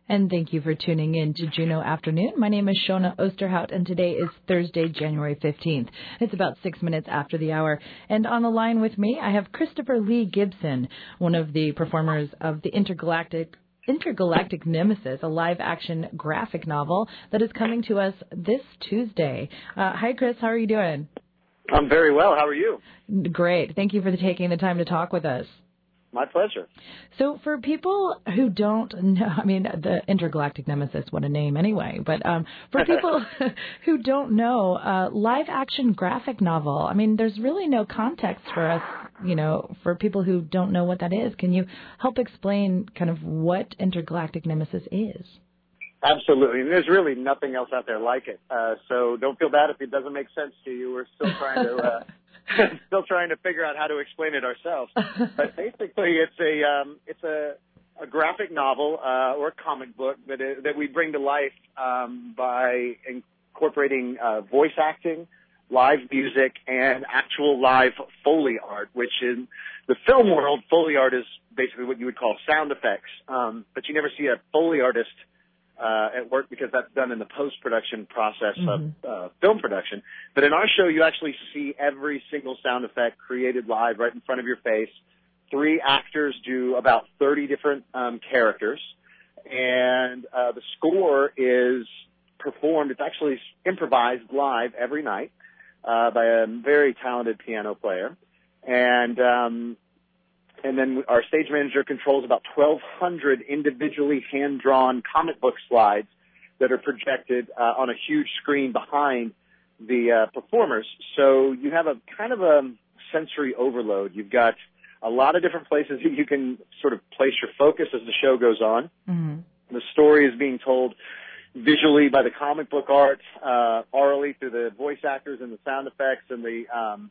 And thank you for tuning in to Juno Afternoon. My name is Shona Osterhout, and today is Thursday, January 15th. It's about 6 minutes after the hour. And on the line with me, I have Christopher Lee Gibson, one of the performers of the Intergalactic Nemesis, a live-action graphic novel that is coming to us this Tuesday. Hi, Chris. How are you doing? I'm very well. How are you? Great. Thank you for taking the time to talk with us. My pleasure. So for people who don't know, I mean, the Intergalactic Nemesis, what a name anyway, but for people who don't know, live-action graphic novel, I mean, there's really no context for us, for people who don't know what that is. Can you help explain kind of what Intergalactic Nemesis is? Absolutely. There's really nothing else out there like it. So don't feel bad if it doesn't make sense to you. We're still trying to trying to figure out how to explain it ourselves. But basically, it's a graphic novel or a comic book that we bring to life by incorporating voice acting, live music, and actual live Foley art, which in the film world, Foley art is basically what you would call sound effects. But you never see a Foley artist at work because that's done in the post-production process of film production. But in our show, you actually see every single sound effect created live right in front of your face. 3 actors do about 30 different characters. And the score is performed. It's actually improvised live every night by a very talented piano player. And then our stage manager controls about 1,200 individually hand-drawn comic book slides that are projected on a huge screen behind the performers. So you have a kind of a sensory overload. You've got a lot of different places that you can sort of place your focus as the show goes on. Mm-hmm. The story is being told visually by the comic book art, orally through the voice actors and the sound effects and the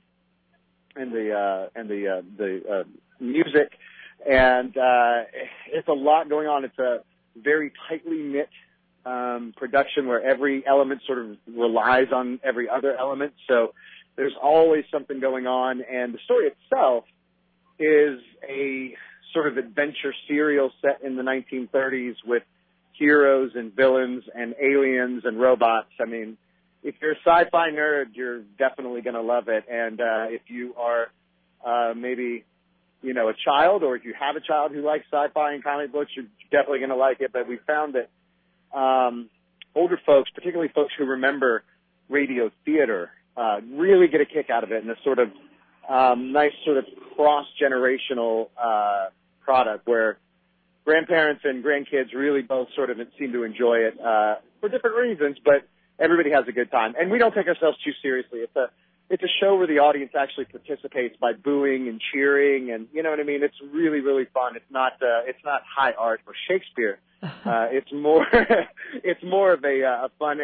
music, and it's a lot going on. It's a very tightly knit production where every element sort of relies on every other element. So there's always something going on, and the story itself is a sort of adventure serial set in the 1930s with heroes and villains and aliens and robots. I mean, if you're a sci-fi nerd, you're definitely going to love it. And if you are maybe, a child, or if you have a child who likes sci-fi and comic books, you're definitely going to like it. But we found that older folks, particularly folks who remember radio theater, really get a kick out of it, and a sort of nice sort of cross-generational product where grandparents and grandkids really both sort of seem to enjoy it for different reasons, but everybody has a good time. And we don't take ourselves too seriously. It's a show where the audience actually participates by booing and cheering, and you know what I mean? It's really, really fun. It's not high art or Shakespeare. It's more of a fun.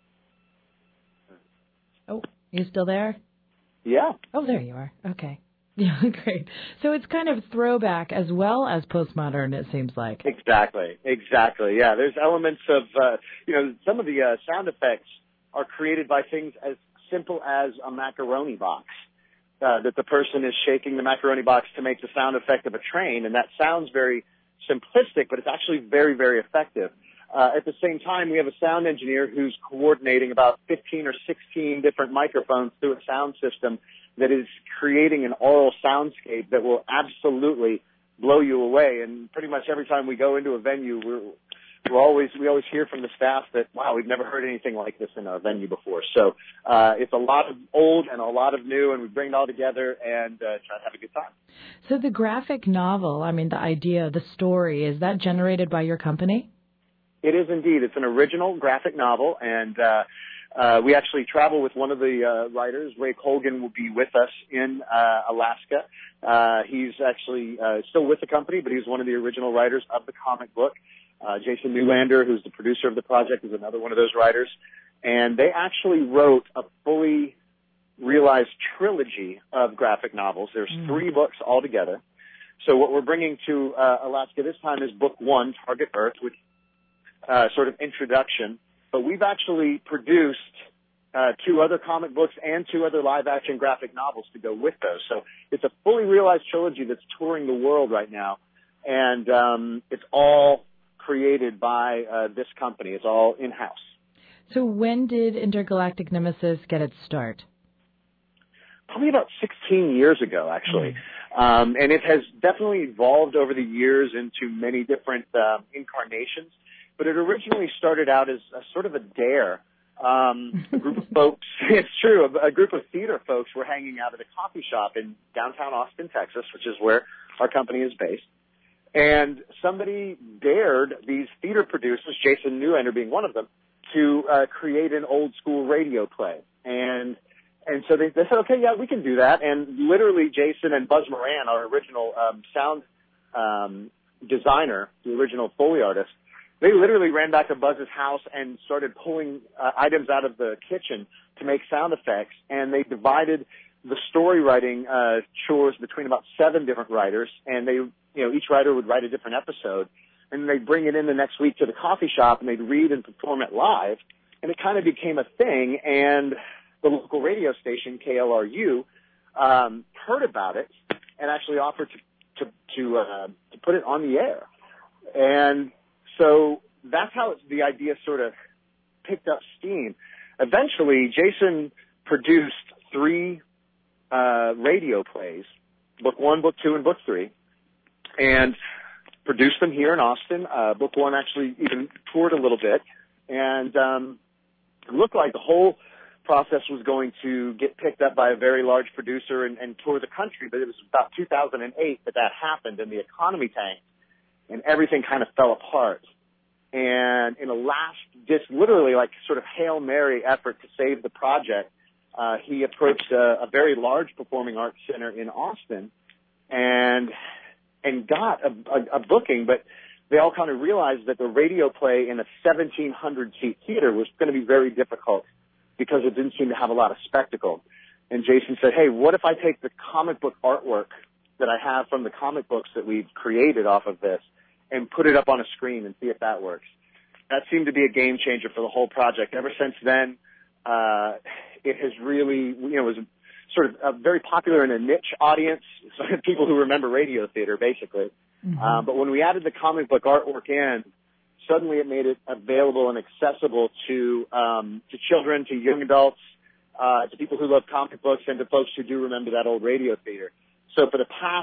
Oh, you still there? Yeah. Oh, there you are. Okay. Yeah, great. So it's kind of throwback as well as postmodern, it seems like. Exactly. Yeah, there's elements of, some of the sound effects are created by things as simple as a macaroni box, that the person is shaking the macaroni box to make the sound effect of a train, and that sounds very simplistic, but it's actually very, very effective. At the same time, we have a sound engineer who's coordinating about 15 or 16 different microphones through a sound system that is creating an aural soundscape that will absolutely blow you away. And pretty much every time we go into a venue, we always hear from the staff that, wow, we've never heard anything like this in our venue before. So it's a lot of old and a lot of new, and we bring it all together and try to have a good time. So the graphic novel, I mean, the idea, the story, is that generated by your company? It is indeed. It's an original graphic novel, and we actually travel with one of the writers. Ray Colgan will be with us in Alaska. He's actually still with the company, but he's one of the original writers of the comic book. Jason Newlander, who's the producer of the project, is another one of those writers. And they actually wrote a fully realized trilogy of graphic novels. There's 3 books altogether. So what we're bringing to Alaska this time is book 1, Target Earth, which sort of introduction. But we've actually produced 2 other comic books and 2 other live-action graphic novels to go with those. So it's a fully realized trilogy that's touring the world right now. And it's all created by this company. It's all in-house. So when did Intergalactic Nemesis get its start? Probably about 16 years ago, actually. And it has definitely evolved over the years into many different incarnations. But it originally started out as a sort of a dare. A group of folks, it's true, a group of theater folks were hanging out at a coffee shop in downtown Austin, Texas, which is where our company is based. And somebody dared these theater producers, Jason Newender being one of them, to create an old school radio play. And so they said, okay, yeah, we can do that. And literally Jason and Buzz Moran, our original sound designer, the original Foley artist, they literally ran back to Buzz's house and started pulling items out of the kitchen to make sound effects. And they divided the story writing chores between about 7 different writers. And they, each writer would write a different episode. And they'd bring it in the next week to the coffee shop and they'd read and perform it live. And it kind of became a thing. And the local radio station, KLRU, heard about it and actually offered to put it on the air. And so that's how the idea sort of picked up steam. Eventually, Jason produced 3 radio plays, Book 1, Book 2, and Book 3, and produced them here in Austin. Book 1 actually even toured a little bit, and it looked like the whole process was going to get picked up by a very large producer and tour the country, but it was about 2008 that happened, and the economy tanked, and everything kind of fell apart. And in a last, literally like sort of Hail Mary effort to save the project, he approached a very large performing arts center in Austin and got a booking, but they all kind of realized that the radio play in a 1,700-seat theater was going to be very difficult because it didn't seem to have a lot of spectacle. And Jason said, hey, what if I take the comic book artwork that I have from the comic books that we've created off of this and put it up on a screen and see if that works? That seemed to be a game changer for the whole project. Ever since then, it has really, was sort of very popular in a niche audience, so people who remember radio theater, basically. Mm-hmm. But when we added the comic book artwork in, suddenly it made it available and accessible to children, to young adults, to people who love comic books, and to folks who do remember that old radio theater. So for the past,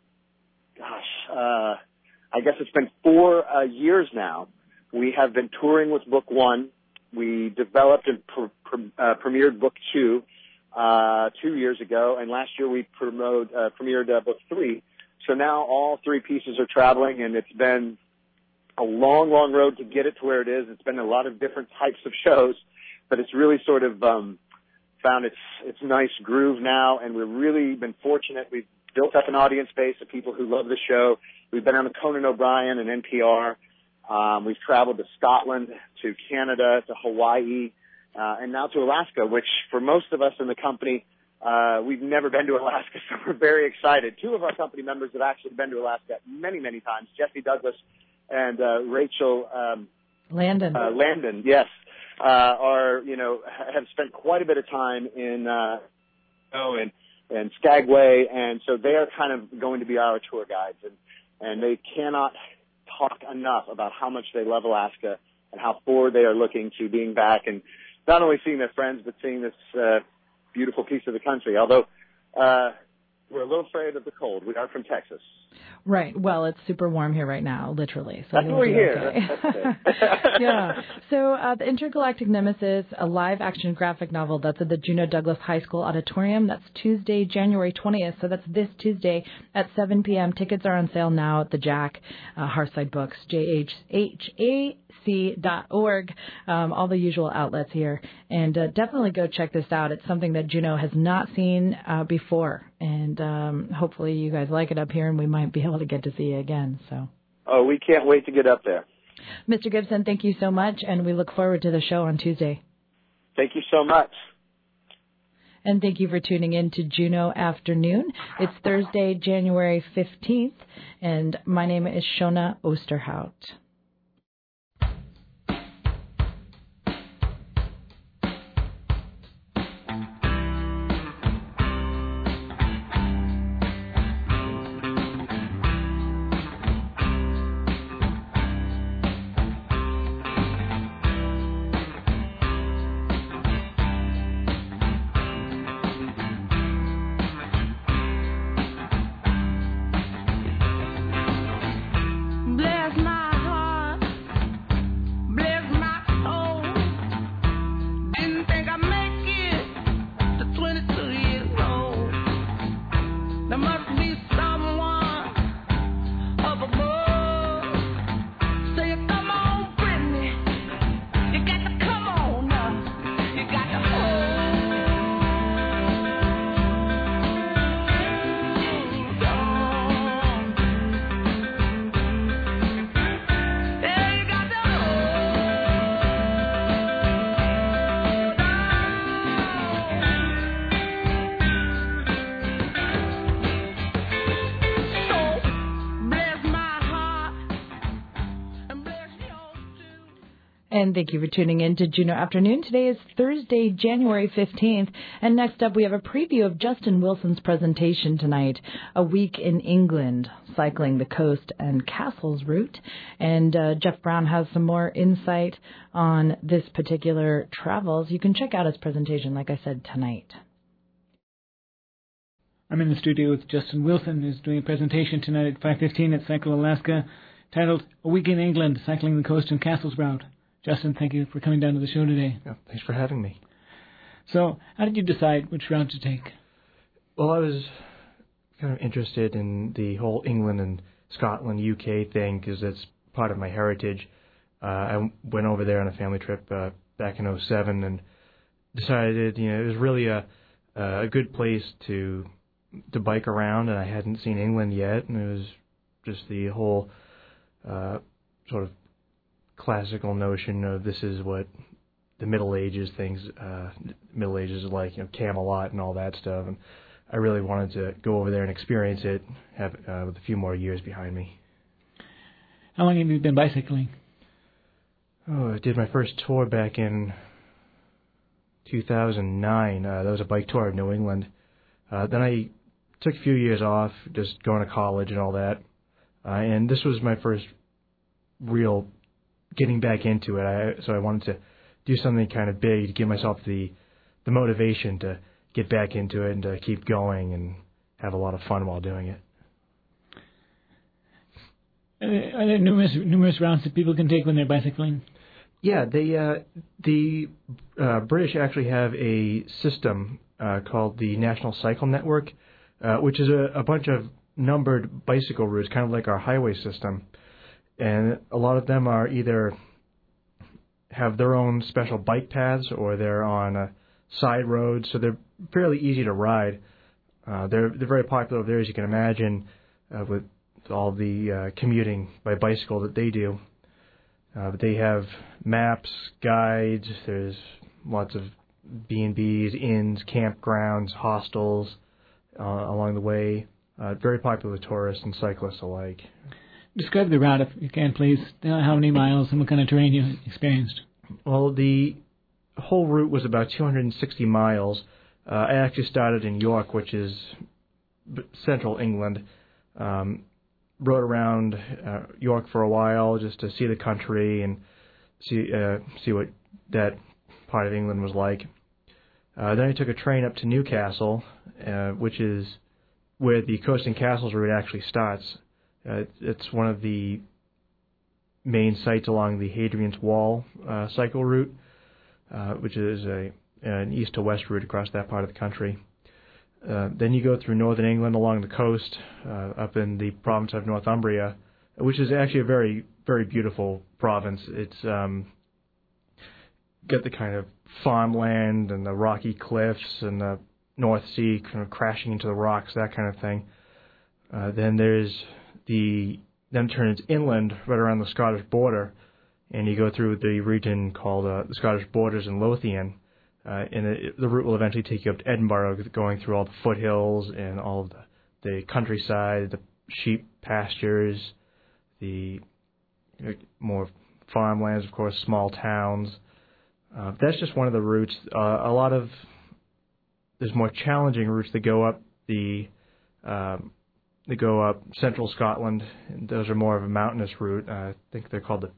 I guess it's been 4 years now, we have been touring with Book 1. We developed and premiered Book 2 2 years ago, and last year we premiered Book 3. So now all 3 pieces are traveling, and it's been a long, long road to get it to where it is. It's been a lot of different types of shows, but it's really sort of found its nice groove now, and we've really been fortunate. We've built up an audience base of people who love the show. We've been on the Conan O'Brien and NPR. We've traveled to Scotland, to Canada, to Hawaii, and now to Alaska, which for most of us in the company, we've never been to Alaska, so we're very excited. 2 of our company members have actually been to Alaska many, many times, Jesse Douglas and Rachel Landon, yes, have spent quite a bit of time in and Skagway, and so they are kind of going to be our tour guides, and they cannot talk enough about how much they love Alaska and how forward they are looking to being back and not only seeing their friends, but seeing this beautiful piece of the country. Although we're a little afraid of the cold. We are from Texas. Right. Well, it's super warm here right now, literally. So that's what we hear. Okay. Yeah. So The Intergalactic Nemesis, a live-action graphic novel that's at the Juneau Douglas High School Auditorium. That's Tuesday, January 20th. So that's this Tuesday at 7 p.m. Tickets are on sale now at the Jack, Hearthside Books, JHAC.org, all the usual outlets here. And definitely go check this out. It's something that Juneau has not seen before. And hopefully you guys like it up here, and we might be able to get to see you again. So. Oh, we can't wait to get up there. Mr. Gibson, thank you so much, and we look forward to the show on Tuesday. Thank you so much. And thank you for tuning in to Juneau Afternoon. It's Thursday, January 15th, and my name is Shona Osterhout. And thank you for tuning in to Juneau Afternoon. Today is Thursday, January 15th. And next up, we have a preview of Justin Wilson's presentation tonight, A Week in England, Cycling the Coast and Castles Route. And Jeff Brown has some more insight on this particular travels. You can check out his presentation, like I said, tonight. I'm in the studio with Justin Wilson, who's doing a presentation tonight at 5:15 at Cycle Alaska, titled A Week in England, Cycling the Coast and Castles Route. Justin, thank you for coming down to the show today. Yeah, thanks for having me. So, how did you decide which route to take? Well, I was kind of interested in the whole England and Scotland, UK thing, because it's part of my heritage. I went over there on a family trip back in '07 and decided, it was really a good place to bike around, and I hadn't seen England yet, and it was just the whole sort of classical notion of this is what the Middle Ages Middle Ages is like, Camelot and all that stuff, and I really wanted to go over there and experience it, with a few more years behind me. How long have you been bicycling? I did my first tour back in 2009. That was a bike tour of New England. Then I took a few years off, just going to college and all that, and this was my first real getting back into it. So I wanted to do something kind of big to give myself the motivation to get back into it and to keep going and have a lot of fun while doing it. Are there numerous routes that people can take when they're bicycling? Yeah, the British actually have a system called the National Cycle Network, which is a bunch of numbered bicycle routes, kind of like our highway system. And a lot of them are either have their own special bike paths or they're on side roads, so they're fairly easy to ride. They're very popular over there, as you can imagine, with all the commuting by bicycle that they do. But they have maps, guides, there's lots of B&Bs, inns, campgrounds, hostels along the way. Very popular with tourists and cyclists alike. Describe the route, if you can, please. How many miles and what kind of terrain you experienced? Well, the whole route was about 260 miles. I actually started in York, which is central England. Rode around York for a while just to see the country and see what that part of England was like. Then I took a train up to Newcastle, which is where the Coast and Castles route actually starts. It's one of the main sites along the Hadrian's Wall cycle route, which is an east to west route across that part of the country. Then you go through northern England along the coast, up in the province of Northumbria, which is actually a very, very beautiful province. It's got the kind of farmland and the rocky cliffs and the North Sea kind of crashing into the rocks, that kind of thing. Then there's then turns inland right around the Scottish border, and you go through the region called the Scottish Borders in Lothian, and the route will eventually take you up to Edinburgh, going through all the foothills and all of the countryside, the sheep pastures, the more farmlands, of course, small towns. That's just one of the routes. There's more challenging routes that go up central Scotland. Those are more of a mountainous route. I think they're called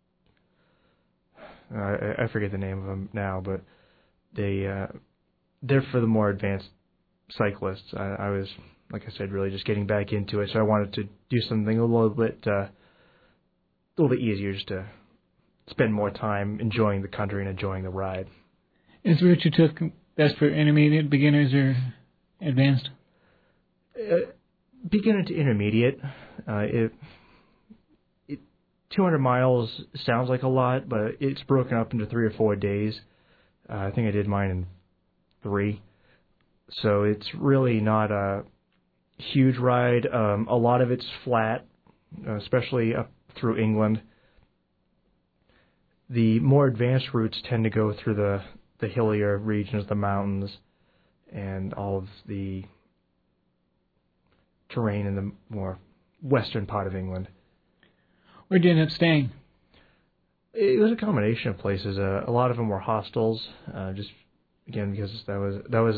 I forget the name of them now, but they're for the more advanced cyclists. I was, like I said, really just getting back into it, so I wanted to do something a little bit easier, just to spend more time enjoying the country and enjoying the ride. Is the route you took best for intermediate, beginners, or advanced? Beginner to intermediate. 200 miles sounds like a lot, but it's broken up into 3 or 4 days. I think I did mine in 3. So it's really not a huge ride. A lot of it's flat, especially up through England. The more advanced routes tend to go through the hillier regions, the mountains, and all of the terrain in the more western part of England. Where did you end up staying? It was a combination of places. A lot of them were hostels, just again because that was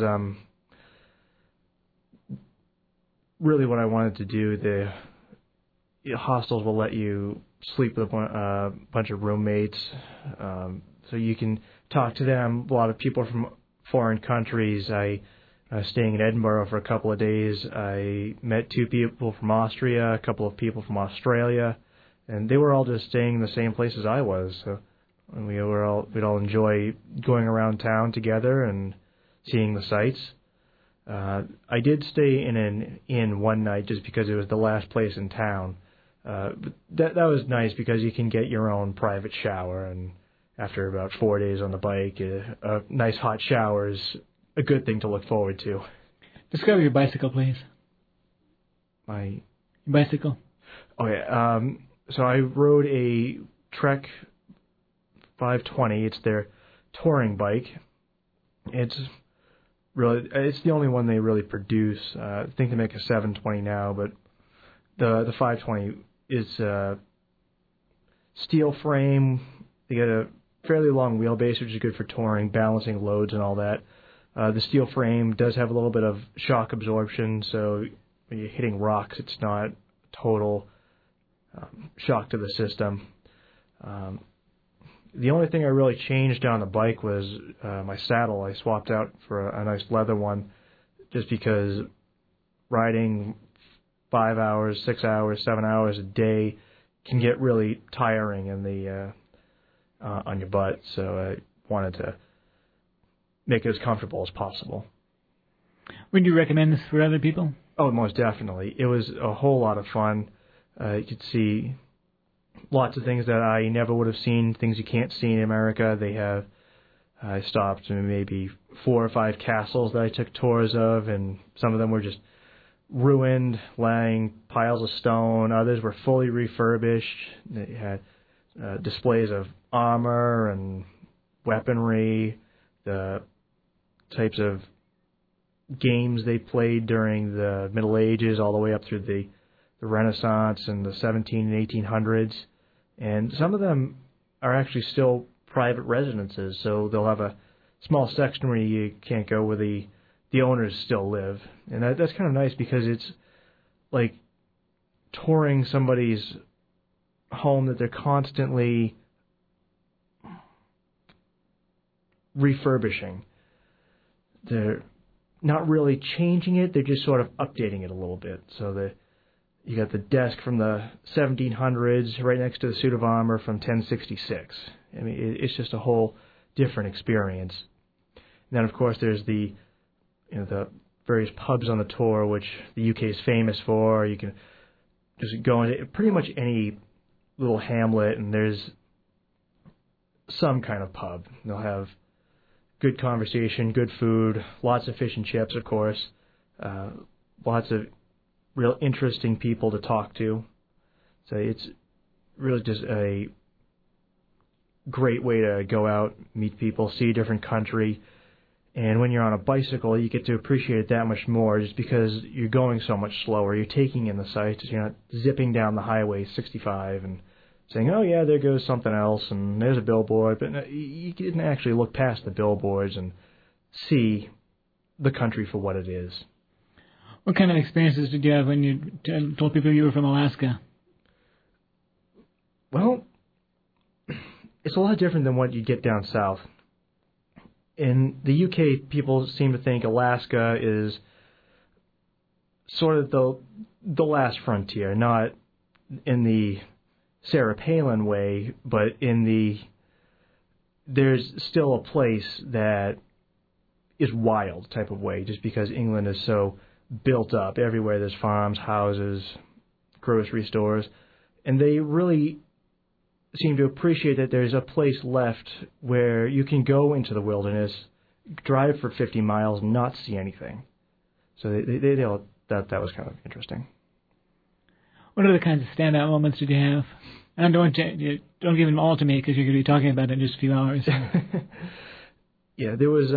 really what I wanted to do. The hostels will let you sleep with a bunch of roommates, so you can talk to them. A lot of people from foreign countries. I was staying in Edinburgh for a couple of days. I met 2 people from Austria, a couple of people from Australia, and they were all just staying in the same place as I was. So we'd all enjoy going around town together and seeing the sights. I did stay in an inn one night just because it was the last place in town. But that was nice because you can get your own private shower, and after about 4 days on the bike, a nice hot shower is a good thing to look forward to. Describe your bicycle, please. My bicycle? Oh, yeah. So I rode a Trek 520. It's their touring bike. It's the only one they really produce. I think they make a 720 now, but the 520 is steel frame. They got a fairly long wheelbase, which is good for touring, balancing loads and all that. The steel frame does have a little bit of shock absorption, so when you're hitting rocks, it's not total shock to the system. The only thing I really changed on the bike was my saddle. I swapped out for a nice leather one just because riding 5 hours, 6 hours, 7 hours a day can get really tiring in the on your butt. So I wanted to make it as comfortable as possible. Would you recommend this for other people? Oh, most definitely. It was a whole lot of fun. You could see lots of things that I never would have seen, things you can't see in America. I stopped in maybe 4 or 5 castles that I took tours of, and some of them were just ruined, lying piles of stone. Others were fully refurbished. They had displays of armor and weaponry, the types of games they played during the Middle Ages all the way up through the Renaissance and the 17 and 1800s. And some of them are actually still private residences, so they'll have a small section where you can't go where the owners still live. And that's kind of nice because it's like touring somebody's home that they're constantly refurbishing. They're not really changing it, they're just sort of updating it a little bit. So you got the desk from the 1700s right next to the suit of armor from 1066. I mean, it's just a whole different experience. And then, of course, there's the various pubs on the tour, which the UK is famous for. You can just go into pretty much any little hamlet, and there's some kind of pub. They'll have good conversation, good food, lots of fish and chips, of course, lots of real interesting people to talk to. So it's really just a great way to go out, meet people, see a different country. And when you're on a bicycle, you get to appreciate it that much more just because you're going so much slower. You're taking in the sights. You're not zipping down the highway 65 and saying, oh, yeah, there goes something else, and there's a billboard. But no, you can actually look past the billboards and see the country for what it is. What kind of experiences did you have when you told people you were from Alaska? Well, it's a lot different than what you get down south. In the UK, people seem to think Alaska is sort of the last frontier, not in the Sarah Palin way, but there's still a place that is wild type of way, just because England is so built up. Everywhere there's farms, houses, grocery stores, and they really seem to appreciate that there's a place left where you can go into the wilderness, drive for 50 miles, and not see anything. So they that was kind of interesting. What other kinds of standout moments did you have? And don't give them all to me because you're going to be talking about it in just a few hours. Yeah, there was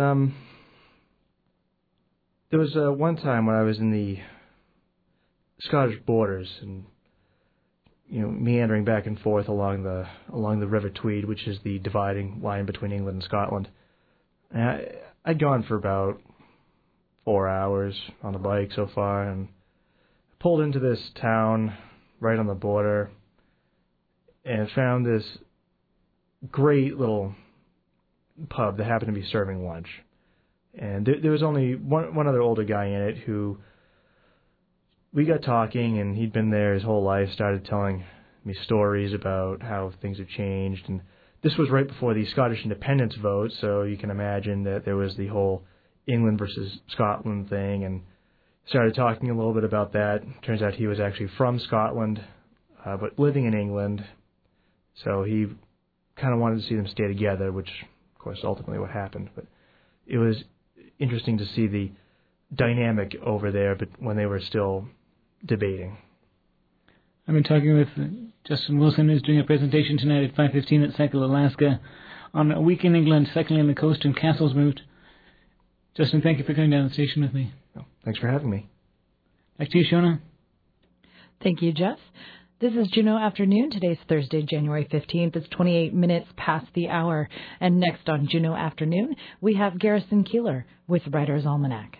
one time when I was in the Scottish borders, and meandering back and forth along the River Tweed, which is the dividing line between England and Scotland. And I'd gone for about 4 hours on the bike so far, and pulled into this town right on the border, and found this great little pub that happened to be serving lunch. And there was only one other older guy in it who we got talking, and he'd been there his whole life, started telling me stories about how things have changed. And this was right before the Scottish independence vote, so you can imagine that there was the whole England versus Scotland thing, and started talking a little bit about that. Turns out he was actually from Scotland, but living in England, so he kind of wanted to see them stay together, which, of course, ultimately what happened. But it was interesting to see the dynamic over there, but when they were still debating. I've been talking with Justin Wilson, who's doing a presentation tonight at 5:15 at Cycle Alaska on a week in England, cycling on the coast and Castles Moot. Justin, thank you for coming down the station with me. Well, thanks for having me. Back to you, Shona. Thank you, Jeff. This is Juneau Afternoon. Today's Thursday, January 15th. It's 28 minutes past the hour. And next on Juneau Afternoon, we have Garrison Keillor with Writer's Almanac.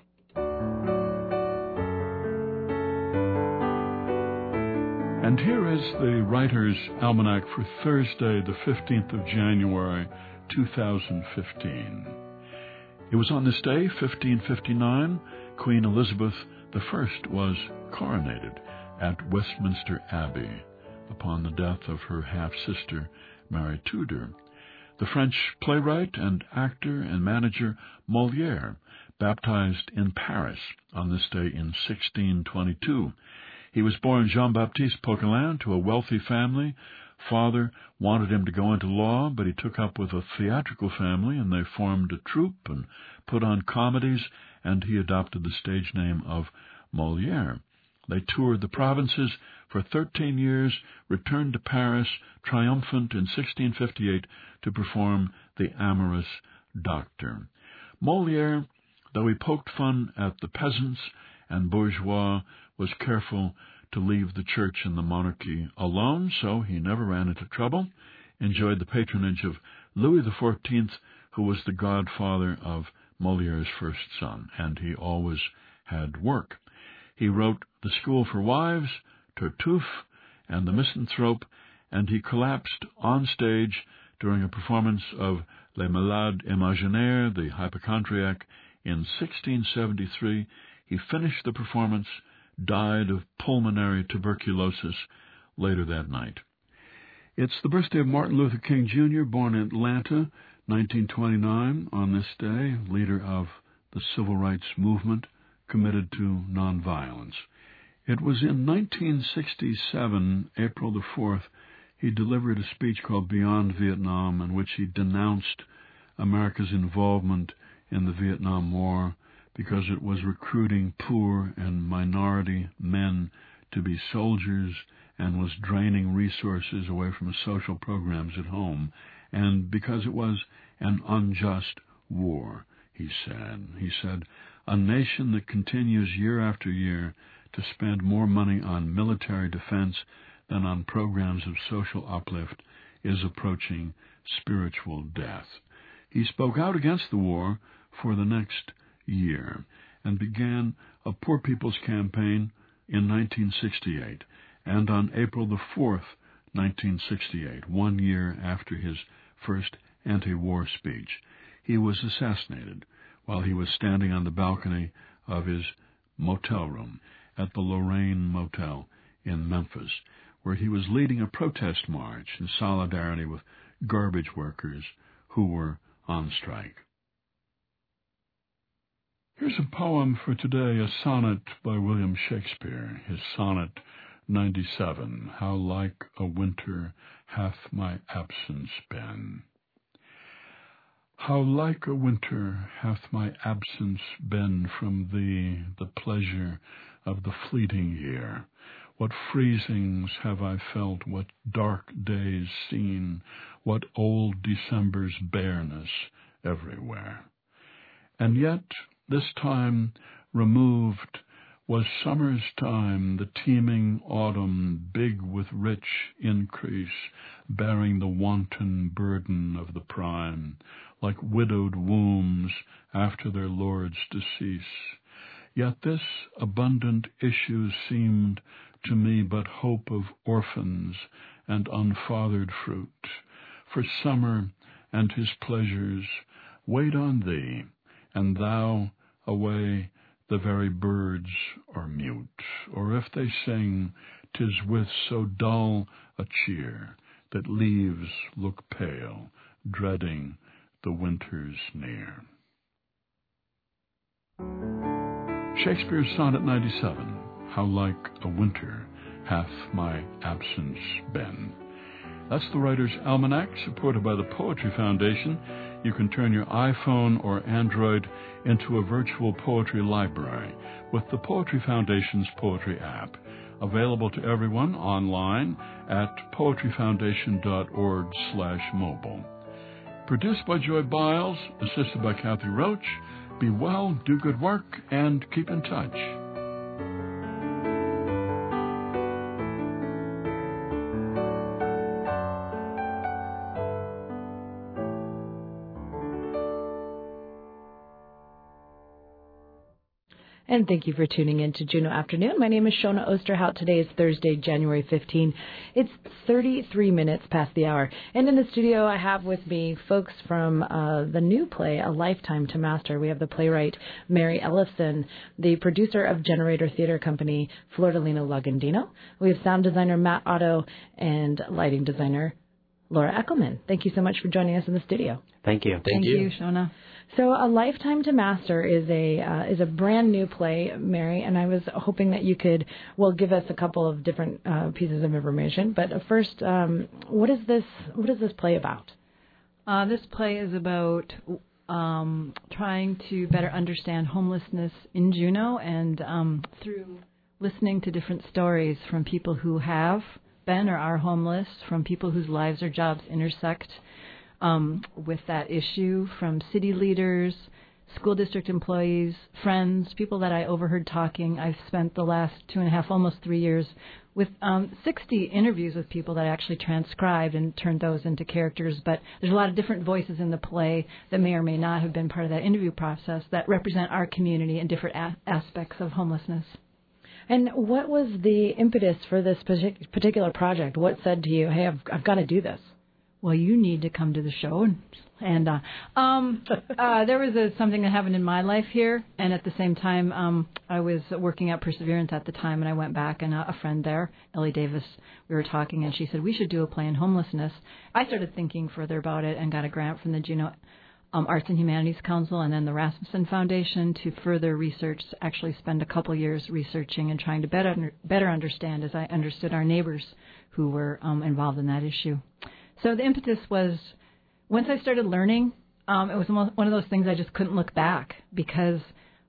And here is the Writer's Almanac for Thursday, the 15th of January, 2015. It was on this day, 1559, Queen Elizabeth I was coronated at Westminster Abbey upon the death of her half-sister, Mary Tudor. The French playwright and actor and manager Molière, baptized in Paris on this day in 1622. He was born Jean-Baptiste Poquelin to a wealthy family. Father wanted him to go into law, but he took up with a theatrical family, and they formed a troupe and put on comedies, and he adopted the stage name of Molière. They toured the provinces for 13 years, returned to Paris, triumphant in 1658 to perform The Amorous Doctor. Molière, though he poked fun at the peasants and bourgeois, was careful to leave the church and the monarchy alone, so he never ran into trouble, enjoyed the patronage of Louis XIV, who was the godfather of Molière's first son, and he always had work. He wrote The School for Wives, Tartuffe, and The Misanthrope, and he collapsed on stage during a performance of Les Malades Imaginaires, the Hypochondriac, in 1673. He finished the performance, died of pulmonary tuberculosis later that night. It's the birthday of Martin Luther King Jr., born in Atlanta, 1929, on this day, leader of the civil rights movement, committed to nonviolence. It was in 1967, April the 4th, he delivered a speech called Beyond Vietnam, in which he denounced America's involvement in the Vietnam War because it was recruiting poor and minority men to be soldiers and was draining resources away from social programs at home, and because it was an unjust war, he said. He said, a nation that continues year after year to spend more money on military defense than on programs of social uplift is approaching spiritual death. He spoke out against the war for the next year and began a Poor People's Campaign in 1968. And on April the 4th, 1968, 1 year after his first anti-war speech, he was assassinated while he was standing on the balcony of his motel room at the Lorraine Motel in Memphis, where he was leading a protest march in solidarity with garbage workers who were on strike. Here's a poem for today, a sonnet by William Shakespeare, his sonnet 97, How like a winter hath my absence been. How like a winter hath my absence been from thee, the pleasure of the fleeting year. What freezings have I felt, what dark days seen, what old December's bareness everywhere. And yet, this time removed, Was summer's time, the teeming autumn, big with rich increase, bearing the wanton burden of the prime, like widowed wombs after their lord's decease. Yet this abundant issue seemed to me but hope of orphans and unfathered fruit. For summer and his pleasures wait on thee, and thou away the very birds are mute, or if they sing, 'tis with so dull a cheer that leaves look pale, dreading the winter's near. Shakespeare's Sonnet 97, How like a winter hath my absence been. That's the Writer's Almanac, supported by the Poetry Foundation. You can turn your iPhone or Android into a virtual poetry library with the Poetry Foundation's Poetry app, available to everyone online at poetryfoundation.org/mobile. Produced by Joy Biles, assisted by Kathy Roach. Be well, do good work, and keep in touch. And thank you for tuning in to Juneau Afternoon. My name is Shona Osterhout. Today is Thursday, January 15. It's 33 minutes past the hour. And in the studio, I have with me folks from the new play, A Lifetime to Master. We have the playwright, Mary Ellefson, the producer of Generator Theater Company, Flordalino Lagandino. We have sound designer, Matt Otto, and lighting designer, Laura Eckelman. Thank you so much for joining us in the studio. Thank you. Thank you, Shona. So, A Lifetime to Master is a brand new play, Mary, and I was hoping that you could, give us a couple of different pieces of information. But first, what is this play about? This play is about trying to better understand homelessness in Juneau, and through listening to different stories from people who have been or are homeless, from people whose lives or jobs intersect with that issue, from city leaders, school district employees, friends, people that I overheard talking. I've spent the last 2.5, almost 3 years with 60 interviews with people that I actually transcribed and turned those into characters. But there's a lot of different voices in the play that may or may not have been part of that interview process that represent our community and different aspects of homelessness. And what was the impetus for this particular project? What said to you, hey, I've got to do this? Well, you need to come to the show. And there was something that happened in my life here, and at the same time, I was working at Perseverance at the time, and I went back, and a friend there, Ellie Davis, we were talking, and she said, we should do a play on homelessness. I started thinking further about it and got a grant from the Juneau Arts and Humanities Council and then the Rasmussen Foundation to further research, actually spend a couple years researching and trying to better understand, as I understood, our neighbors who were involved in that issue. So the impetus was, once I started learning, it was one of those things I just couldn't look back, because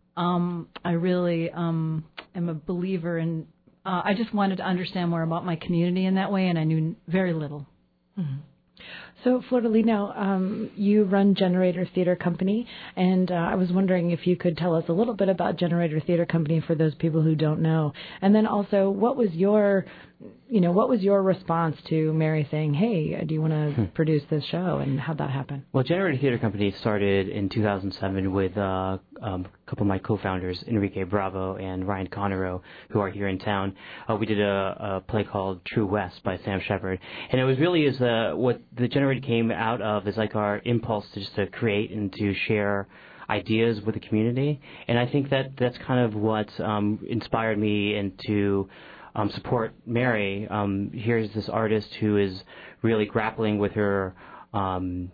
I really am a believer in, I just wanted to understand more about my community in that way, and I knew very little. Mm-hmm. So, Flordalino, you run Generator Theater Company, and I was wondering if you could tell us a little bit about Generator Theater Company for those people who don't know. And then also, what was your response to Mary saying, hey, do you want to produce this show, and how'd that happen? Well, Generator Theater Company started in 2007 with a couple of my co-founders, Enrique Bravo and Ryan Conero, who are here in town. We did a play called True West by Sam Shepard, and it was really what the Generator came out of is like our impulse to create and to share ideas with the community, and I think that's kind of what inspired me and to support Mary. Here's this artist who is really grappling with her, her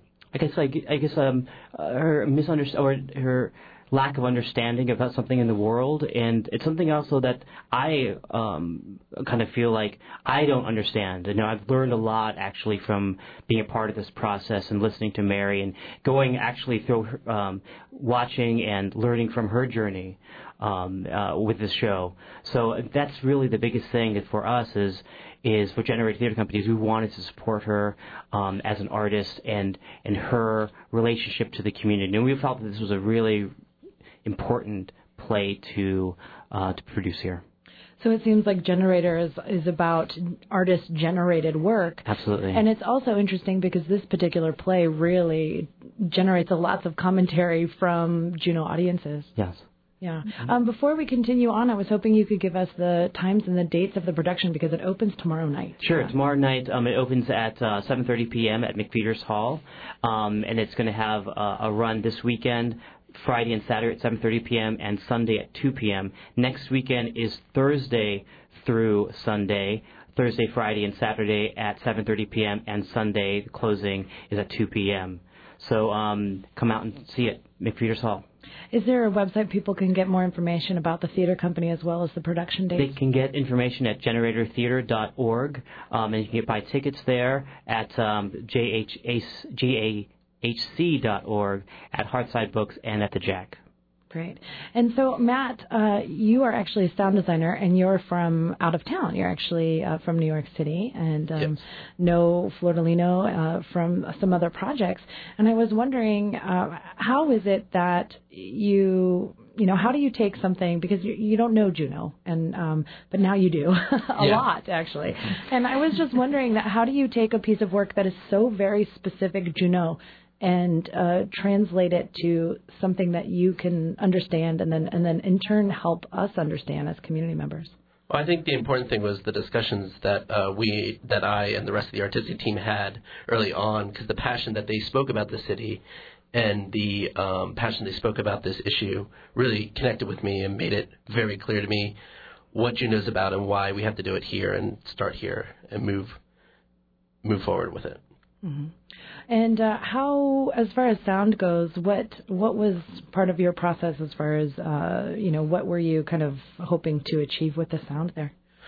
misunderstanding or her lack of understanding about something in the world, and it's something also that I kind of feel like I don't understand. I've learned a lot actually from being a part of this process and listening to Mary and going actually through her, watching and learning from her journey with this show. So that's really the biggest thing for us is for Generator Theater Company. We wanted to support her as an artist and her relationship to the community. And we felt that this was a really important play to produce here. So it seems like Generator is about artist-generated work. Absolutely. And it's also interesting because this particular play really generates lots of commentary from Juno audiences. Yes. Yeah. Before we continue on, I was hoping you could give us the times and the dates of the production because it opens tomorrow night. Sure. Tomorrow night it opens at 7:30 p.m. at McPheeters Hall, and it's going to have a run this weekend, Friday and Saturday at 7:30 p.m. and Sunday at 2 p.m. Next weekend is Thursday through Sunday. Thursday, Friday, and Saturday at 7:30 p.m. and Sunday the closing is at 2 p.m. So come out and see it, McPheeters Hall. Is there a website people can get more information about the theater company as well as the production dates? They can get information at generatortheater.org, and you can buy tickets there at GAHC.org, at Heartside Books, and at the Jack. Great. And so, Matt, you are actually a sound designer, and you're from out of town. You're actually from New York City, and know Flordelino from some other projects. And I was wondering, how is it that you how do you take something, because you don't know Juno, and but now you do a lot, actually. And I was just wondering that how do you take a piece of work that is so very specific Juno and translate it to something that you can understand, and then in turn help us understand as community members? Well, I think the important thing was the discussions that I and the rest of the artistic team had early on, because the passion that they spoke about the city and the passion they spoke about this issue really connected with me and made it very clear to me what Juno's about and why we have to do it here and start here and move forward with it. Mm-hmm. And how, as far as sound goes, what was part of your process as far as, what were you kind of hoping to achieve with the sound there?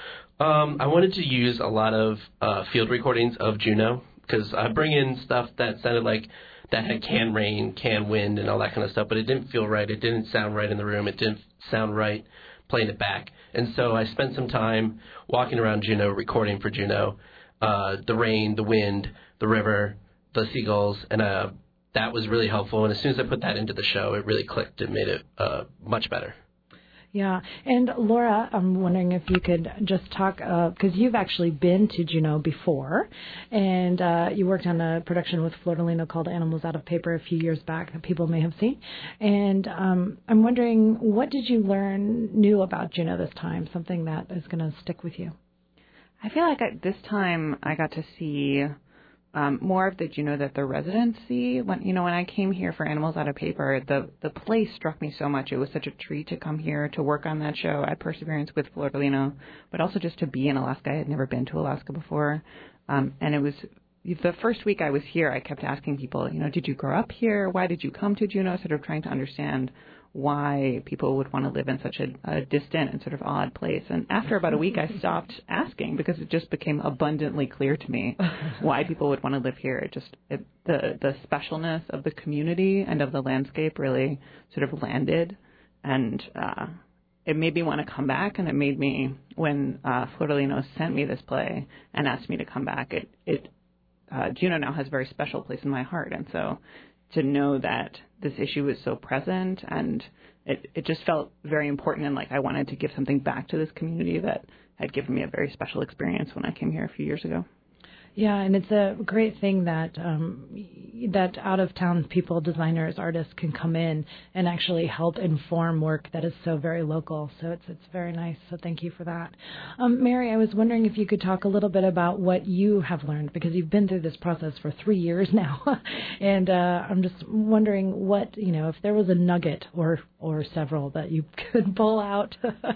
I wanted to use a lot of field recordings of Juno, because I bring in stuff that sounded like that had can rain, can wind, and all that kind of stuff, but it didn't feel right. It didn't sound right in the room. It didn't sound right playing it back. And so I spent some time walking around Juno, recording for Juno, the rain, the wind, the river, the seagulls, and that was really helpful. And as soon as I put that into the show, it really clicked and made it much better. Yeah. And Laura, I'm wondering if you could just talk, because you've actually been to Juno before, and you worked on a production with Flordelino called Animals Out of Paper a few years back that people may have seen. And I'm wondering, what did you learn new about Juno this time, something that is going to stick with you? I feel like this time I got to see more of the Juno that the residents see. When I came here for Animals Out of Paper, the place struck me so much. It was such a treat to come here to work on that show at Perseverance with Flordelino, but also just to be in Alaska. I had never been to Alaska before, and it was the first week I was here. I kept asking people, did you grow up here? Why did you come to Juno? Sort of trying to understand why people would want to live in such a distant and sort of odd place. And after about a week, I stopped asking because it just became abundantly clear to me why people would want to live here. The specialness of the community and of the landscape really sort of landed, and it made me want to come back. And it made me, when Flordelino sent me this play and asked me to come back, Juno now has a very special place in my heart. And so to know that this issue is so present, and it just felt very important, and like I wanted to give something back to this community that had given me a very special experience when I came here a few years ago. Yeah, and it's a great thing that that out-of-town people, designers, artists can come in and actually help inform work that is so very local. So it's very nice. So thank you for that. Mary, I was wondering if you could talk a little bit about what you have learned, because you've been through this process for 3 years now. And I'm just wondering what, if there was a nugget or several that you could pull out.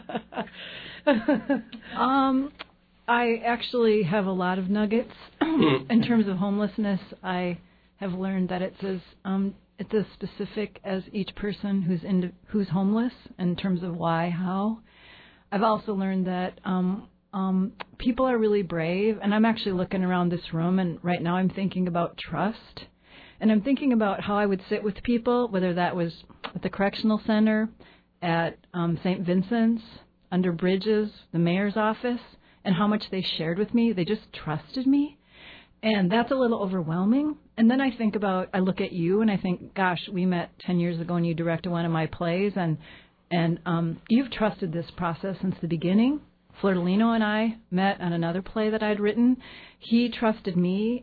I actually have a lot of nuggets. In terms of homelessness, I have learned that it's as specific as each person who's homeless in terms of why, how. I've also learned that people are really brave, and I'm actually looking around this room, and right now I'm thinking about trust, and I'm thinking about how I would sit with people, whether that was at the correctional center, at St. Vincent's, under bridges, the mayor's office, and how much they shared with me. They just trusted me. And that's a little overwhelming. And then I look at you and I think, gosh, we met 10 years ago and you directed one of my plays, and And you've trusted this process since the beginning. Flordelino and I met on another play that I'd written. He trusted me.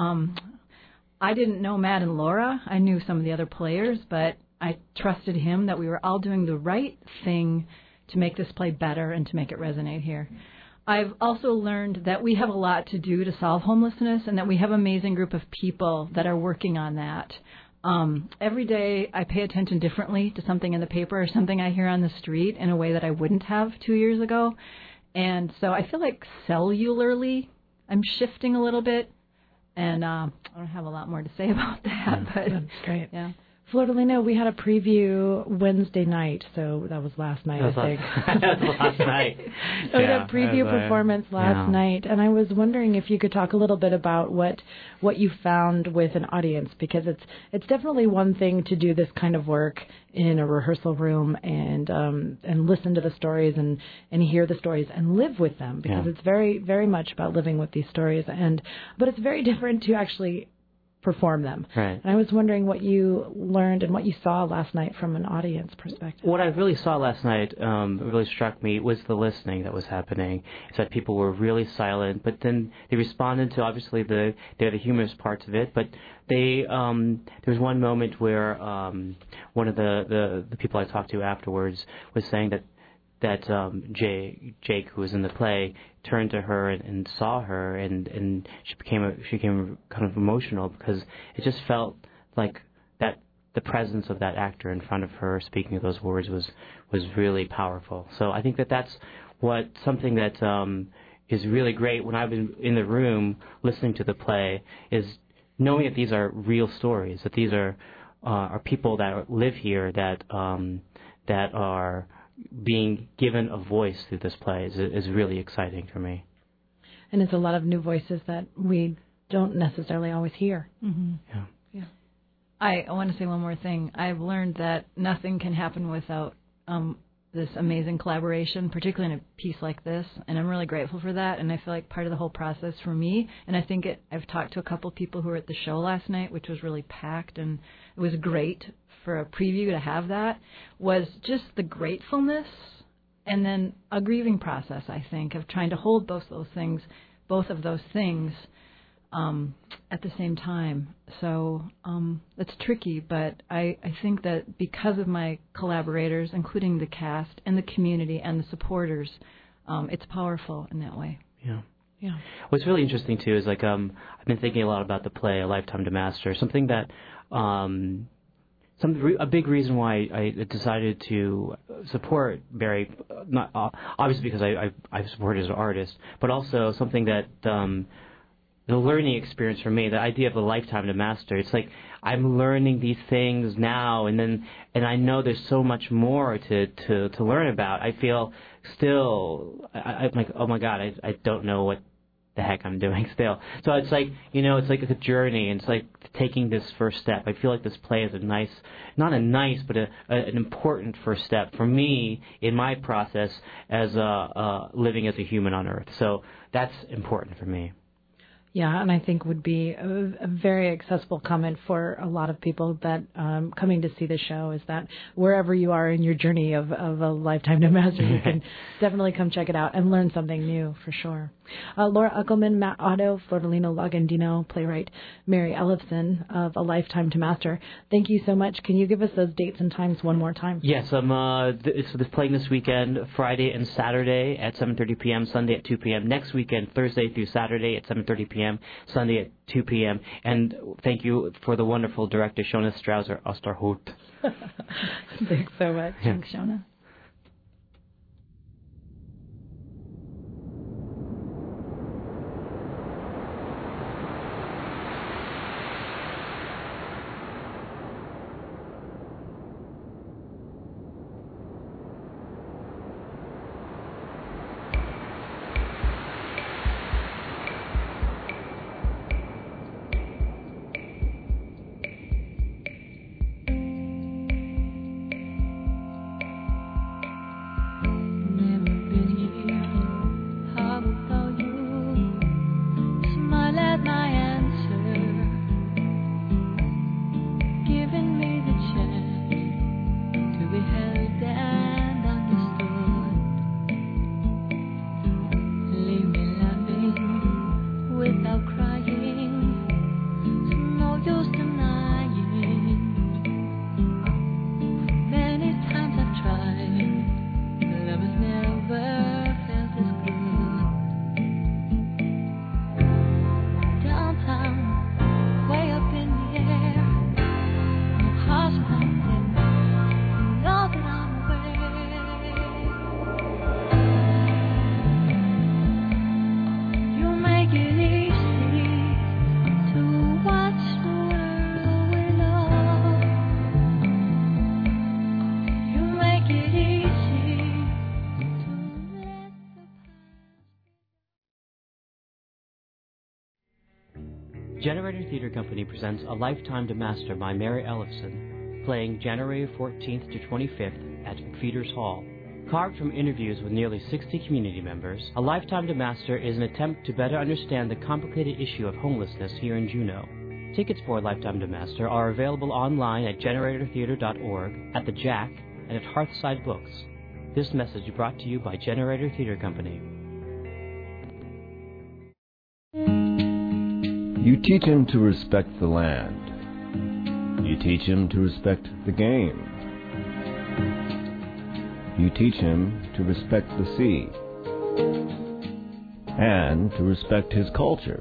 I didn't know Matt and Laura. I knew some of the other players, but I trusted him that we were all doing the right thing to make this play better and to make it resonate here. I've also learned that we have a lot to do to solve homelessness and that we have an amazing group of people that are working on that. Every day I pay attention differently to something in the paper or something I hear on the street in a way that I wouldn't have 2 years ago. And so I feel like cellularly I'm shifting a little bit. And I don't have a lot more to say about that. But that's great. Yeah. Flordelino, we had a preview Wednesday night, so that was last night, I think. That was last night. We had a preview performance last night, and I was wondering if you could talk a little bit about what you found with an audience, because it's definitely one thing to do this kind of work in a rehearsal room and listen to the stories and hear the stories and live with them, because it's very, very much about living with these stories, but it's very different to actually perform them. Right. And I was wondering what you learned and what you saw last night from an audience perspective. What I really saw last night, really struck me, was the listening that was happening. It's that people were really silent, but then they responded to, obviously, they're the humorous parts of it, but there was one moment where one of the people I talked to afterwards was saying that Jake, who was in the play, turned to her and saw her, and she became kind of emotional, because it just felt like that the presence of that actor in front of her speaking those words was really powerful. So I think that's something that is really great when I've been in the room listening to the play, is knowing that these are real stories, that these are people that live here that are being given a voice through this play is really exciting for me. And it's a lot of new voices that we don't necessarily always hear. Mm-hmm. Yeah. I want to say one more thing. I've learned that nothing can happen without this amazing collaboration, particularly in a piece like this, and I'm really grateful for that, and I feel like part of the whole process for me, and I think I've talked to a couple people who were at the show last night, which was really packed, and it was great for a preview to have that, was just the gratefulness and then a grieving process, I think, of trying to hold both of those things at the same time. So it's tricky, but I think that because of my collaborators, including the cast and the community and the supporters, it's powerful in that way. Yeah. Yeah. What's really interesting too is I've been thinking a lot about the play A Lifetime to Master. Something that a big reason why I decided to support Barry, not obviously because I support his artist, but also something that the learning experience for me, the idea of a lifetime to master. It's like I'm learning these things now, and I know there's so much more to learn about. I feel still, I'm like, oh my God, I don't know what the heck I'm doing still. So it's like, it's like a journey, and it's like taking this first step. I feel like this play is not a nice, but an important first step for me in my process as living as a human on Earth. So that's important for me. Yeah, and I think would be a very accessible comment for a lot of people that coming to see the show, is that wherever you are in your journey of a lifetime to master, you can definitely come check it out and learn something new for sure. Laura Uckelman, Matt Otto, Flordelino Lagandino, playwright Mary Ellefson of A Lifetime to Master. Thank you so much. Can you give us those dates and times one more time? Yes, it's playing this weekend, Friday and Saturday at 7:30 p.m., Sunday at 2 p.m. Next weekend, Thursday through Saturday at 7:30 p.m., Sunday at 2 p.m. And thank you for the wonderful director, Shona Strauser Osterhout. Thanks so much. Yeah. Thanks, Shona. Generator Theatre Company presents A Lifetime to Master by Mary Ellefson, playing January 14th to 25th at McFeeters Hall. Carved from interviews with nearly 60 community members, A Lifetime to Master is an attempt to better understand the complicated issue of homelessness here in Juneau. Tickets for A Lifetime to Master are available online at generatortheatre.org, at the Jack, and at Hearthside Books. This message brought to you by Generator Theatre Company. You teach him to respect the land. You teach him to respect the game. You teach him to respect the sea. And to respect his culture.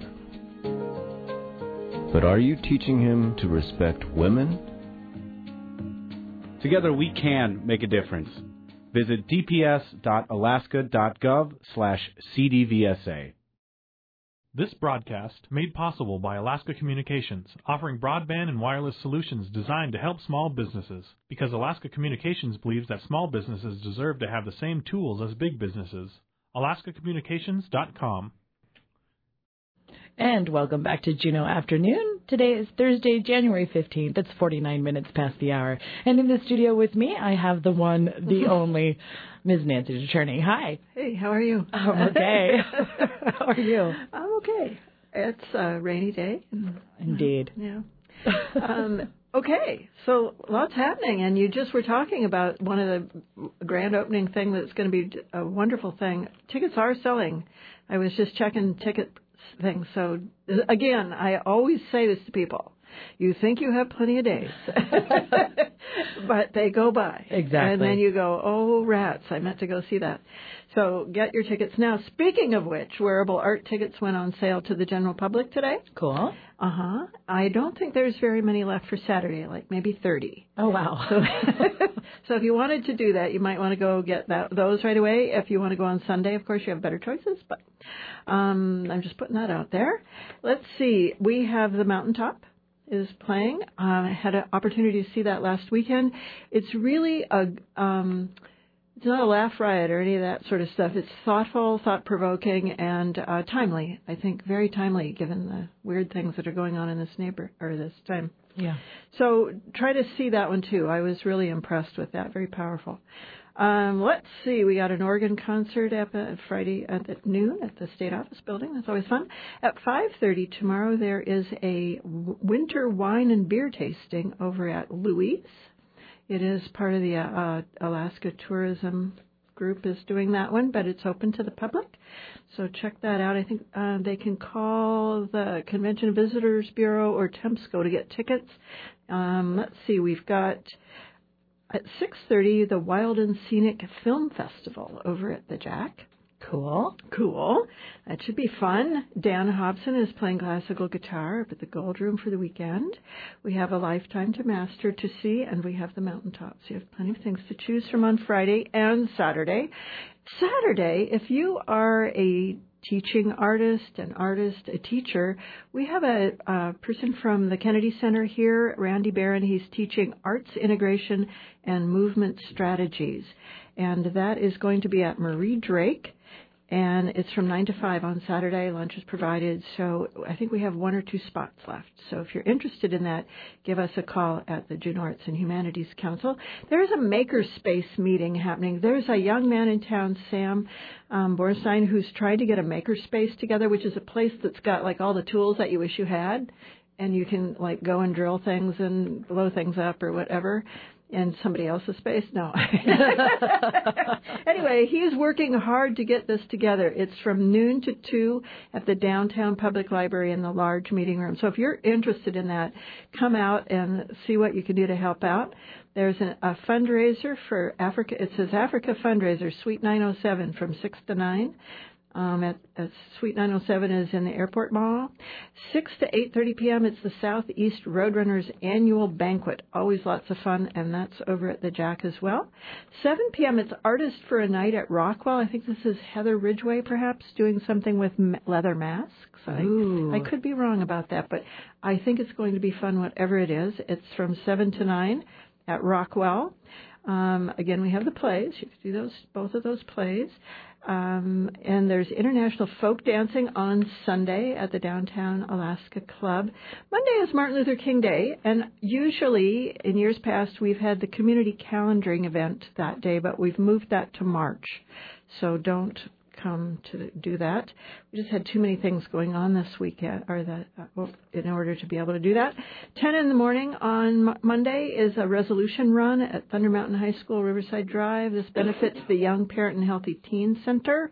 But are you teaching him to respect women? Together we can make a difference. Visit dps.alaska.gov/CDVSA. This broadcast made possible by Alaska Communications, offering broadband and wireless solutions designed to help small businesses. Because Alaska Communications believes that small businesses deserve to have the same tools as big businesses. AlaskaCommunications.com. And welcome back to Juneau Afternoon. Today is Thursday, January 15th. It's 49 minutes past the hour. And in the studio with me, I have the one, the only, Ms. Nancy Cherney. Hi. Hey, how are you? I'm okay. How are you? I'm okay. It's a rainy day. Indeed. Yeah. Okay, so lots happening, and you just were talking about one of the grand opening thing that's going to be a wonderful thing. Tickets are selling. I was just checking ticket things. So, again, I always say this to people. You think you have plenty of days, but they go by. Exactly. And then you go, oh, rats, I meant to go see that. So get your tickets now. Speaking of which, wearable art tickets went on sale to the general public today. Cool. Uh-huh. I don't think there's very many left for Saturday, like maybe 30. Oh, wow. So if you wanted to do that, you might want to go get those right away. If you want to go on Sunday, of course, you have better choices, but I'm just putting that out there. Let's see. We have the Mountaintop is playing. I had an opportunity to see that last weekend. It's really it's not a laugh riot or any of that sort of stuff. It's thoughtful, thought-provoking, and timely. I think very timely given the weird things that are going on in this this time. Yeah. So try to see that one too. I was really impressed with that. Very powerful. Let's see. We got an organ concert Friday at noon at the State Office Building. That's always fun. At 5:30 tomorrow, there is a winter wine and beer tasting over at Louise. It is part of the Alaska Tourism Group is doing that one, but it's open to the public. So check that out. I think they can call the Convention and Visitors Bureau or Tempsco to get tickets. Let's see. We've got at 6:30 the Wild and Scenic Film Festival over at the Jack. Cool. That should be fun. Dan Hobson is playing classical guitar up at the Gold Room for the weekend. We have A Lifetime to Master to see, and we have the Mountaintop. So you have plenty of things to choose from on Friday and Saturday. Saturday, if you are a teaching artist, a teacher, we have a person from the Kennedy Center here, Randy Barron. He's teaching arts integration and movement strategies. And that is going to be at Marie Drake. And it's from 9 to 5 on Saturday. Lunch is provided. So I think we have 1 or 2 spots left. So if you're interested in that, give us a call at the Juneau Arts and Humanities Council. There's a makerspace meeting happening. There's a young man in town, Sam Borstein, who's trying to get a makerspace together, which is a place that's got like all the tools that you wish you had. And you can like go and drill things and blow things up or whatever. In somebody else's space? No. Anyway, he's working hard to get this together. It's from noon to 2 at the Downtown Public Library in the large meeting room. So if you're interested in that, come out and see what you can do to help out. There's a fundraiser for Africa. It says Africa Fundraiser, Suite 907 from 6 to 9. At Suite 907 is in the Airport Mall. 6 to 8:30 p.m. It's the Southeast Roadrunners Annual Banquet. Always lots of fun, and that's over at the Jack as well. 7 p.m. It's Artist for a Night at Rockwell. I think this is Heather Ridgway, perhaps, doing something with leather masks. I could be wrong about that, but I think it's going to be fun, whatever it is. It's from 7 to 9 at Rockwell. Again, we have the plays. You can do both of those plays. And there's International Folk Dancing on Sunday at the Downtown Alaska Club. Monday is Martin Luther King Day, and usually in years past we've had the community calendaring event that day, but we've moved that to March. So don't come to do that. We just had too many things going on this weekend, in order to be able to do that. 10 in the morning on Monday is a resolution run at Thunder Mountain High School, Riverside Drive. This benefits the Young Parent and Healthy Teen Center.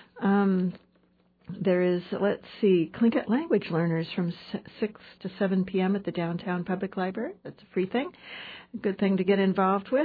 There is, Tlingit language learners from 6 to 7 p.m. at the Downtown Public Library. That's a free thing. A good thing to get involved with.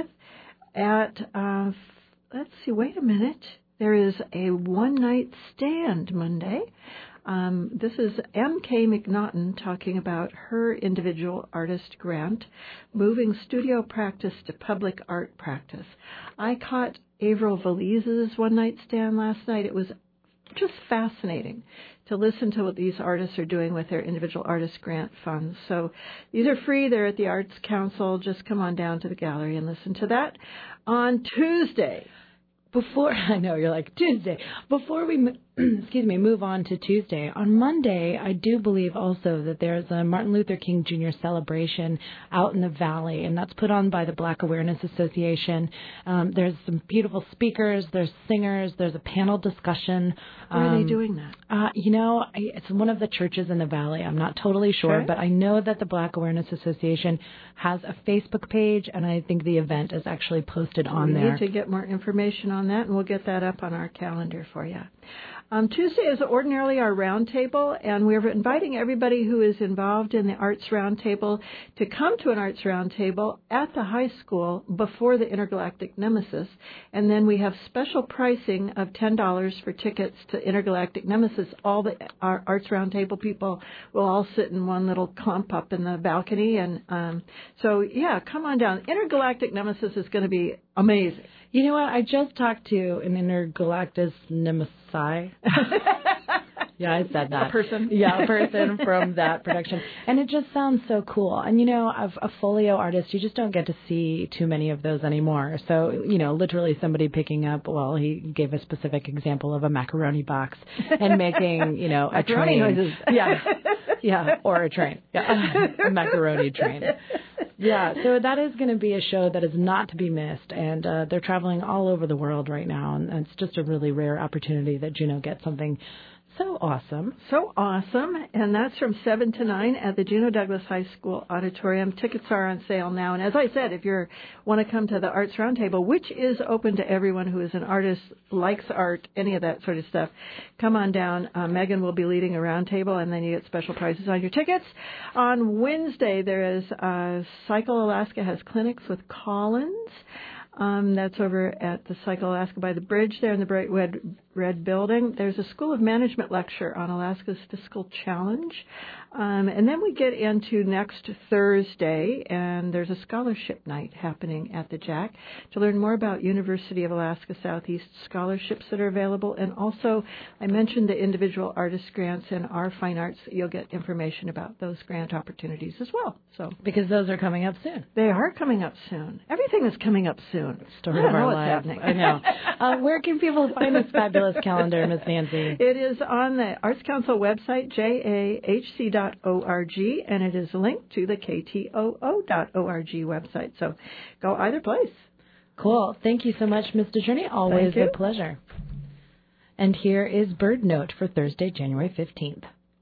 Wait a minute. There is a one-night stand Monday. This is M.K. McNaughton talking about her individual artist grant, moving studio practice to public art practice. I caught Avril Valise's one-night stand last night. It was just fascinating to listen to what these artists are doing with their individual artist grant funds. So these are free. They're at the Arts Council. Just come on down to the gallery and listen to that. On Tuesday, I know you're like Tuesday. Before we move on to Tuesday, on Monday, I do believe also that there's a Martin Luther King Jr. celebration out in the Valley, and that's put on by the Black Awareness Association. There's some beautiful speakers, there's singers, there's a panel discussion. Where are they doing that? It's one of the churches in the Valley. I'm not totally sure, but I know that the Black Awareness Association has a Facebook page, and I think the event is actually posted on there. We need to get more information on that, and we'll get that up on our calendar for you. Tuesday is ordinarily our roundtable, and we're inviting everybody who is involved in the Arts Roundtable to come to an Arts Roundtable at the high school before the Intergalactic Nemesis. And then we have special pricing of $10 for tickets to Intergalactic Nemesis. All our Arts Roundtable people will all sit in one little clump up in the balcony. And come on down. Intergalactic Nemesis is going to be amazing. You know what? I just talked to an Intergalactic Nemesis. Yeah, I said that. A person. Yeah, a person from that production. And it just sounds so cool. And, a folio artist, you just don't get to see too many of those anymore. So, literally somebody picking up, he gave a specific example of a macaroni box and making, a train. Noises. Yeah, or a train. Yeah, a macaroni train. Yeah, so that is going to be a show that is not to be missed, and they're traveling all over the world right now, and it's just a really rare opportunity that Juneau gets something so awesome. So awesome, and that's from 7 to 9 at the Juneau Douglas High School Auditorium. Tickets are on sale now, and as I said, if you want to come to the Arts Roundtable, which is open to everyone who is an artist, likes art, any of that sort of stuff, come on down. Megan will be leading a roundtable, and then you get special prices on your tickets. On Wednesday, there is Cycle Alaska has clinics with Collins. That's over at the Cycle Alaska by the bridge there in the bright red building. There's a School of Management lecture on Alaska's Fiscal Challenge. And then we get into next Thursday, and there's a scholarship night happening at the Jack to learn more about University of Alaska Southeast scholarships that are available. And also, I mentioned the individual artist grants in our fine arts. You'll get information about those grant opportunities as well. So because those are coming up soon. They are coming up soon. Everything is coming up soon. Story of our lives. I know. Where can people find this fabulous calendar, Ms. Nancy? It is on the Arts Council website, jahc.org, and it is linked to the ktoo.org website. So go either place. Cool. Thank you so much, Ms. DeJourney. Always a pleasure. And here is Bird Note for Thursday, January 15th.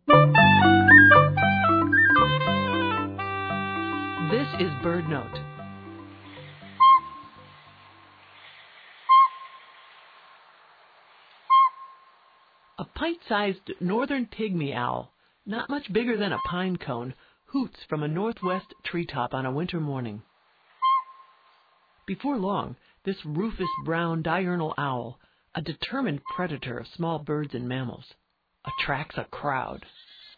This is Bird Note. A pint-sized northern pygmy owl, not much bigger than a pine cone, hoots from a northwest treetop on a winter morning. Before long, this rufous brown diurnal owl, a determined predator of small birds and mammals, attracts a crowd.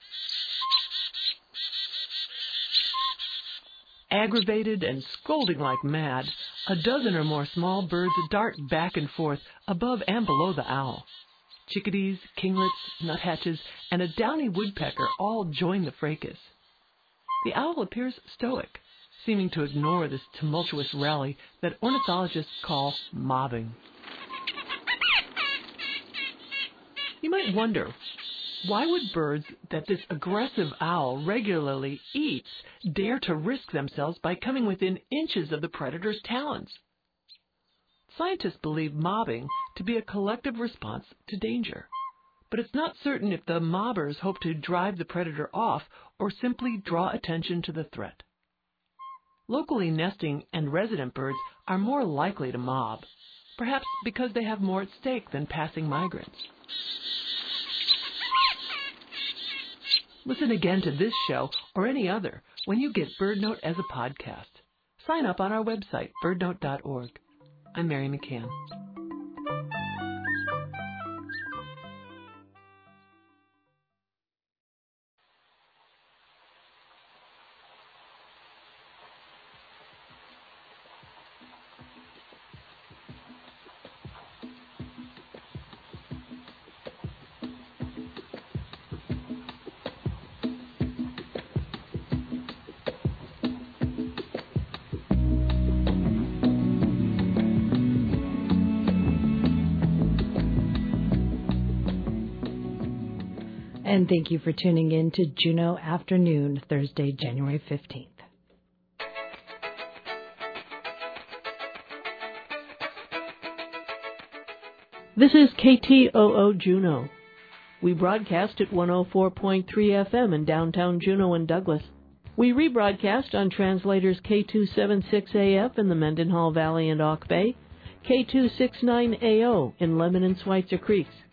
Aggravated and scolding like mad, a dozen or more small birds dart back and forth above and below the owl. Chickadees, kinglets, nuthatches, and a downy woodpecker all join the fracas. The owl appears stoic, seeming to ignore this tumultuous rally that ornithologists call mobbing. You might wonder, why would birds that this aggressive owl regularly eats dare to risk themselves by coming within inches of the predator's talons? Scientists believe mobbing to be a collective response to danger, but it's not certain if the mobbers hope to drive the predator off or simply draw attention to the threat. Locally nesting and resident birds are more likely to mob, perhaps because they have more at stake than passing migrants. Listen again to this show or any other when you get BirdNote as a podcast. Sign up on our website, birdnote.org. I'm Mary McCann. And thank you for tuning in to Juneau Afternoon, Thursday, January 15th. This is KTOO Juneau. We broadcast at 104.3 FM in downtown Juneau and Douglas. We rebroadcast on translators K276AF in the Mendenhall Valley and Auk Bay, K269AO in Lemon and Schweitzer Creeks,